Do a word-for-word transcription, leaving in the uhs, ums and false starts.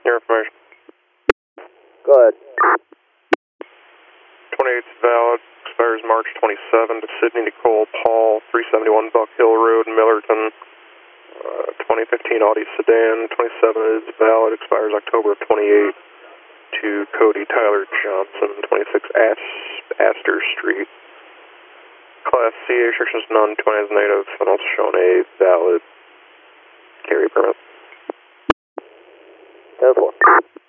Your information. Go ahead. twenty-eight is valid, expires March twenty-seventh to Sydney Nicole Paul, three seventy-one Buck Hill Road, Millerton. Uh, twenty fifteen Audi sedan, twenty-seven is valid, expires October of twenty-eight to Cody Tyler Johnson, twenty-six Ast Astor Street. Class C, restrictions none, twenty is native, and also shown a valid carry permit. ten four.